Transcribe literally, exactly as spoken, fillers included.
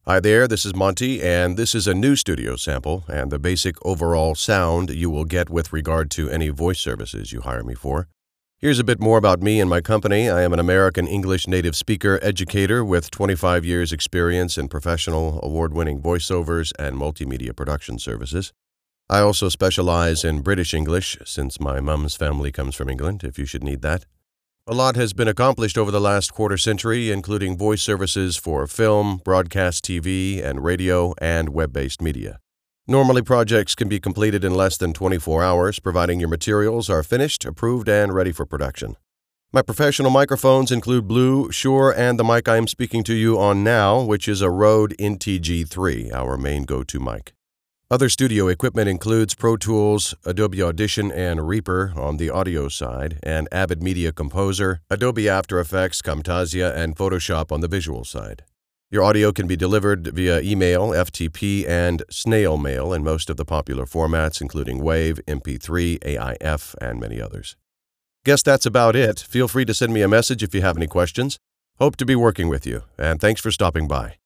Hi there, this is Monty, and this is a new studio sample and the basic overall sound you will get with regard to any voice services you hire me for. Here's a bit more about me and my company. I am an American English native speaker educator with twenty-five years experience in professional, award-winning voiceovers and multimedia production services. I also specialize in British English, since my mom's family comes from England, if you should need that. A lot has been accomplished over the last quarter century, including voice services for film, broadcast T V, and radio, and web-based media. Normally, projects can be completed in less than twenty-four hours, providing your materials are finished, approved, and ready for production. My professional microphones include Blue, Shure, and the mic I am speaking to you on now, which is a Rode N T G three, our main go-to mic. Other studio equipment includes Pro Tools, Adobe Audition, and Reaper on the audio side, and Avid Media Composer, Adobe After Effects, Camtasia, and Photoshop on the visual side. Your audio can be delivered via email, F T P, and snail mail in most of the popular formats, including WAV, M P three, A I F, and many others. Guess that's about it. Feel free to send me a message if you have any questions. Hope to be working with you, and thanks for stopping by.